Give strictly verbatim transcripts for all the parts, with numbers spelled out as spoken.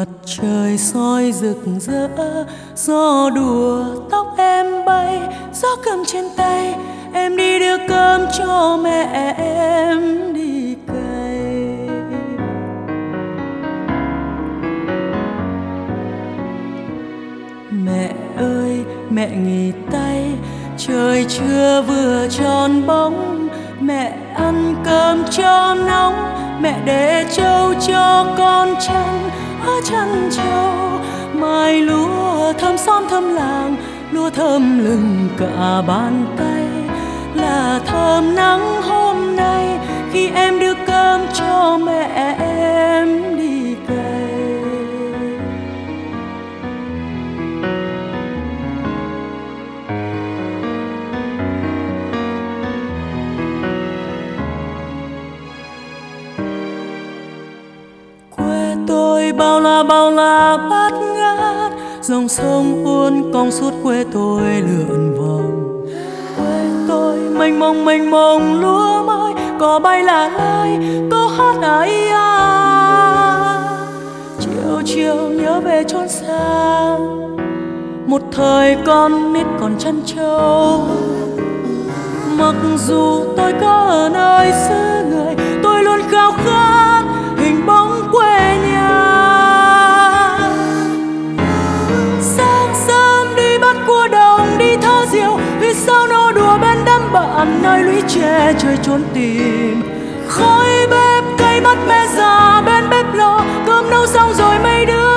mặt trời soi rực rỡ, gió đùa tóc em bay, gió cầm trên tay em đi đưa cơm cho mẹ em đi cày. Mẹ ơi mẹ nghỉ tay, trời chưa vừa tròn bóng, mẹ ăn cơm cho nóng, mẹ để trâu cho con chăn ở chăn trâu. Mai lúa thơm xóm thơm làng, lúa thơm lừng cả bàn tay, là thơm nắng hôm nay khi em đưa cơm cho mẹ em đi cày. Quê tôi bao la bao la bát ngát, dòng sông uốn cong suốt quê tôi lượn vòng. Quê tôi mênh mông mênh mông lúa mới, cỏ bay là lơi câu hát ấy à. Chiều chiều nhớ về chốn xa, một thời con nít còn chăn trâu. Mặc dù tôi có ở nơi xứ người, tôi luôn khao khát hình bóng quê nhà. Sáng sớm đi bắt cua đồng, đi thả diều, vì sao nô đùa bên đám bạn nơi lũy tre trời trốn tìm. Khói bếp cây mắt mẹ già bên bếp lò, cơm nấu xong rồi mấy đứa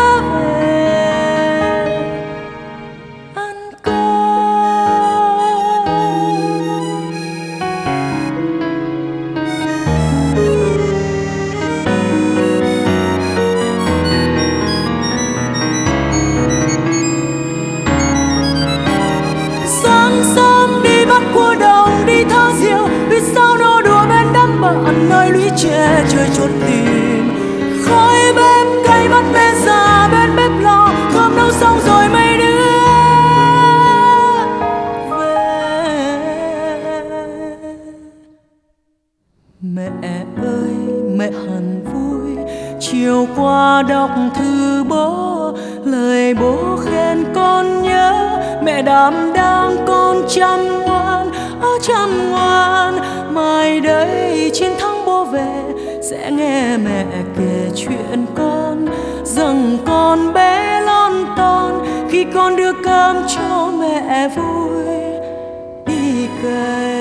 nơi lũy tre trời trốn tìm. Khói bếp cây bắt mẹ già bên bếp lò, cơm nấu xong rồi mấy đứa về. Mẹ ơi mẹ hẳn vui, chiều qua đọc thư bố, lời bố khen con nhớ. Mẹ đảm đang con chăm ngoan, ở chăm ngoan, mai đây chiến thắng bố về sẽ nghe mẹ kể chuyện con, rằng con bé lon ton khi con đưa cơm cho mẹ vui đi cày.